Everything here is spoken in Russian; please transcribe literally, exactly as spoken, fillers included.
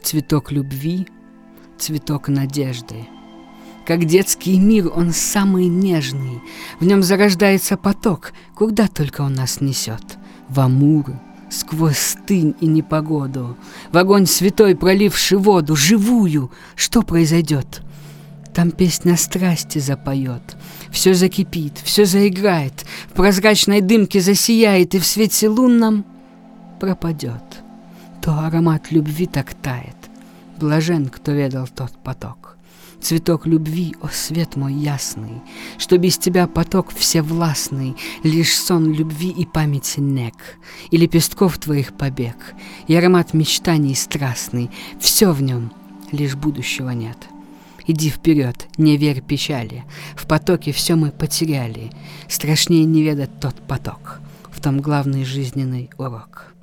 Цветок любви, цветок надежды. Как детский мир, он самый нежный. В нем зарождается поток, куда только он нас несет. В Амур, сквозь стынь и непогоду, в огонь святой проливший воду, живую, что произойдет? Там песня страсти запоет, все закипит, все заиграет, в прозрачной дымке засияет и в свете лунном пропадет. То аромат любви так тает, блажен, кто ведал тот поток. Цветок любви, о свет мой ясный, что без тебя поток всевластный, лишь сон любви и памяти нек, и лепестков твоих побег, и аромат мечтаний страстный, все в нем, лишь будущего нет. Иди вперед, не верь печали, в потоке все мы потеряли, страшнее не ведать тот поток, в том главный жизненный урок.